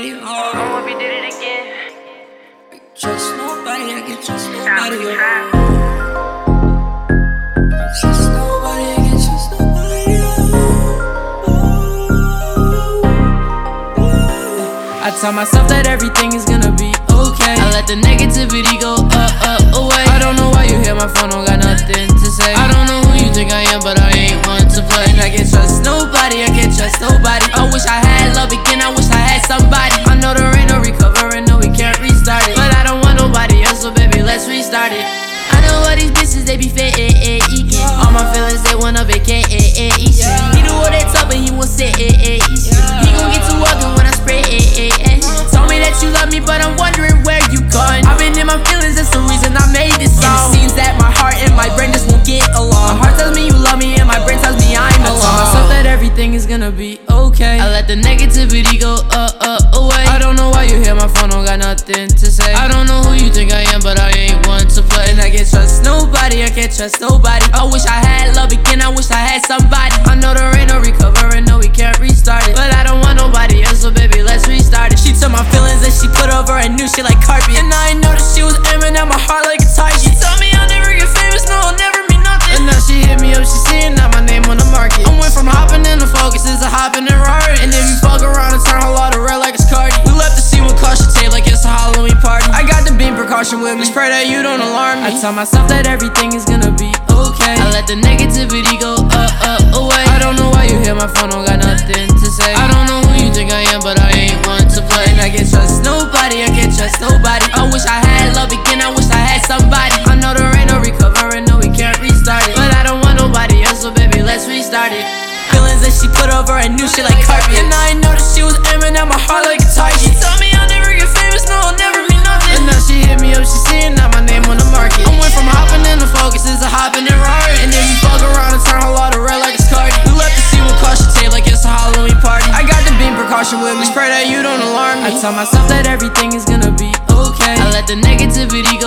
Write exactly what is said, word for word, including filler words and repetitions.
nobody. Oh, oh, if you did it again. I can trust nobody, I can trust nobody. Oh. Trust nobody, I can trust nobody. Oh. Oh. I tell myself that everything is gonna be okay. I let the negativity go up, up, away. I don't know why you hear my phone, don't got nothing to say. I don't know who you think I am, but I ain't one to play. I can't trust nobody, I can't trust nobody. I wish I had love again, I wish I had somebody. I know there ain't no recovering, no we can't restart it. But I don't want nobody else, so baby, let's restart it. I know all these bitches, they be fake, eh, eh, eating. All my feelings, they wanna vacate, eh, eh, eat shit. He do all that talk, but he won't say, eh, eh, eat shit. He gon' get to walking when I spray, eh, eh, eh. Told me that you love me, but I'm wondering where you gone. I've been in my feelings, that's the reason I made this song. And it seems that my heart and my brain just won't get along. My heart tells me you love me, and my brain tells me I'm alone. I tell myself that everything is gonna be okay. I let the negativity go up, up, away. I don't know why you hear my phone, don't got nothing to say. I don't know who you think I am, but I ain't one to play. And I can't trust nobody, I can't trust nobody. I wish I had love again, I wish I had somebody. I know there ain't no recovering, no we can't restart it. But I don't want nobody else, so baby, let's restart it. She took my feelings and she put over a new shit like carpet. And I ain't know that she was aiming at my heart like a target. She told me I'll never get famous, no I'll never mean nothing. And now she hit me up, she seeing out my name on the market. I went from hopping in the Focus to hopping in Rari. And if you fuck around and turn her law to red like it's Cardi. We left the scene with caution tape like it's a Halloween party. I got the beam precaution with me, just pray that you don't alarm me. I tell myself that everything is gonna be okay. I let the negativity go up, up, away. I don't know why you hear my phone, don't got nothing to say. I don't know who you think I am, but I ain't one to play. And I can't trust nobody, I can't trust nobody. I wish I had love again, I wish I had somebody. I know there ain't no recovering, no we can't restart it. But I don't want nobody else, so baby, let's restart it. Feelings that she put over a new shit like carpet. And I ain't know that she was aiming at my heart like a target. She told me I'll never get famous, no I'll never mean nothing. And now she hit me up, she seeing out my name on the market. I went from hopping in the Focus to hopping in Rari. And if you fuck around and turn her law to red like it's Cardi. We left the scene with caution tape like it's a Halloween party. I got the beam precaution with me, just pray that you don't alarm me. I tell myself that everything is gonna be okay. I let the negativity go